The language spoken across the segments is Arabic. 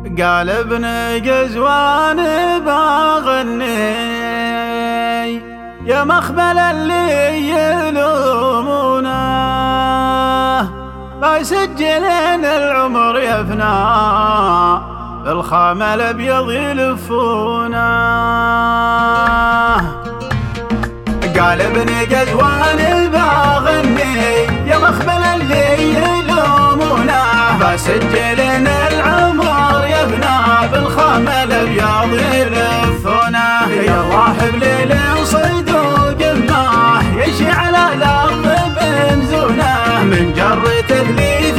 قال ابن قزوان بغني يا مخبل اللي يلومونه، فيسجلين العمر يفنى بالخام الابيض يلفونه. قال ابن قزوان بغني يا مخبل اللي يلومونه، فسجلين العمر يفنى بالخام الابيض يلفونه. يا الله بليل صدوق ما يشي على الارض بنزونه، من جر تثليث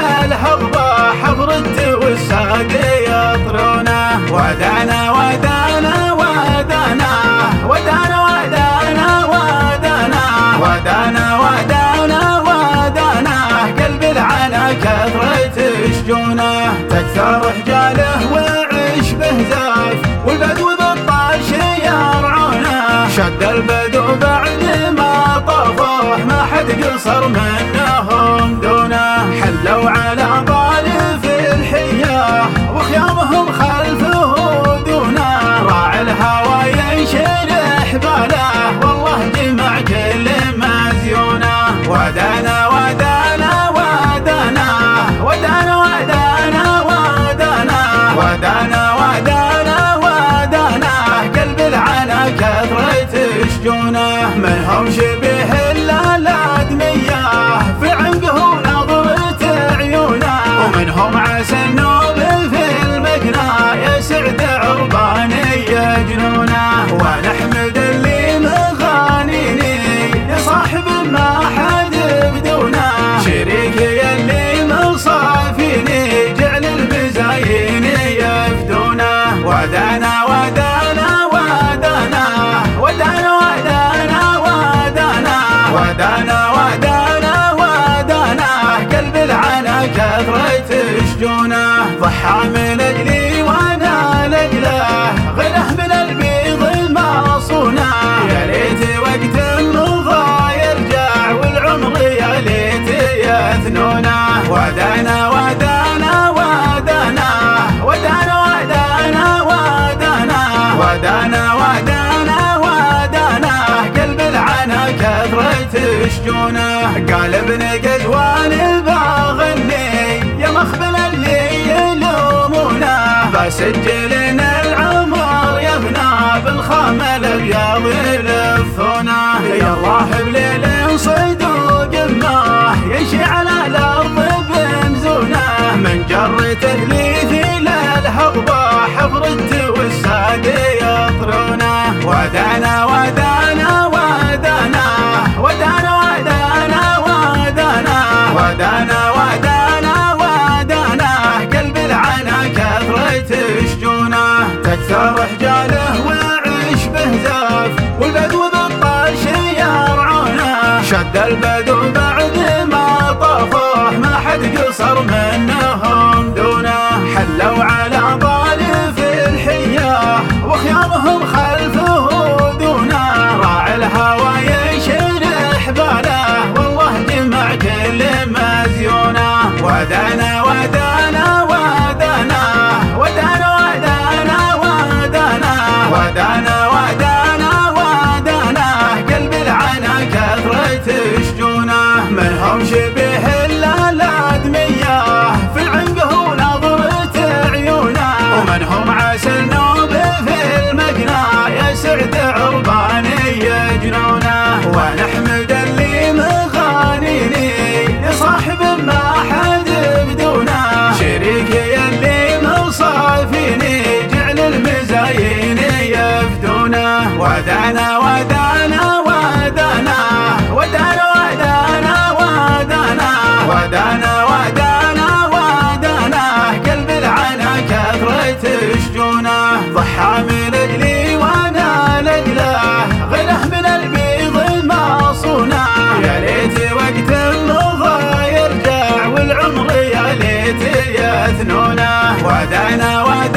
للحضبه حفرت والساق يطرونه. ودانا ودانا ودانا ودانا ودانا ودانا ودانا ودانا ودانا قلب العنا كثرة شجونه. تكثر رجاله وعش بهزاف والبدو بالطاش يرعونه، شد البدو بعد ما طافوه ما حد قصر منهم دونه. حلوا على ضالف الحياه وخيامهم خلفه دونه، راعي الهوى ينشرح باله والله جمع كل مزيونه. ودانا ودانا ودانا ودانا ودانا ودانا ودانا ودانا ودانا قلب العنا كثرة شجونه. منهم شبيه الادميه في عنقه نظرة عيونه، ومنهم عسى النوب في المقنى يسعد عرباني جنونه. ونحمد اللي مغانيني يا صاحب ما حد بدونه، شريكي اللي مصافيني جعل المزايين يفدونه. ودانا ودانا ودانا ودانا ودانا ودانا ودانا ودانا ودانا قلب العنا كثرة شجونه. ضحى من اجلي وانا لاجله غله من البيض مصونه، يا ليت وقت الرضا يرجع والعمر يا ليت يثنونه. ودانا ودانا ودانا ودانا ودانا ودانا ودانا ودانا ودانا قلب العنا كثرة شجونه. قال ابن قزوان بغني يا مخبل اللي يلومونه، فسجلين العمر يفنى بالخام الابيض يلفونه. يا الله بليل صدوق ما يشي على الارض بنزونه، من جر تثليث للحضبه حفرت والساق يطرونه. ودانا ودانا ودانا ودانا ودانا ودانا ودانا ودانا ودانا قلب العنا كثرة شجونه. تكثر رجاله وعش بهزاف والبدو بالطاش يرعونه، شد البدو بعد ما طافوه ما حد قصر منهم دونه. حلوا على ضالف الحياه وخيامهم خلفه دونه، راعي الهوى ينشرح باله والله جمع كل مزيونه. ودانا ودانا ودانا ودانا ودانا ودانا ودانا ودانا ودانا قلب العنا كثرة شجونه. منهم شبيه الادميه في عنقه نظرة عيونه، ومنهم عسى النوب في المقنى يسعد عرباني جنونه. ونحمد اللي مغانيني يا صاحب ما حد بدونه، شريكي اللي مصافيني جعل المزايين يفدونه. ودانا ودانا ودانا ودانا ودانا ودانا ودانا ودانا ودانا قلب العنا كثرة شجونه. ضحى من اجلي وانا لاجله غله من البيض مصونه، يا ليت وقت الرضا يرجع والعمر يا ليت يثنونه. ودانا ودانا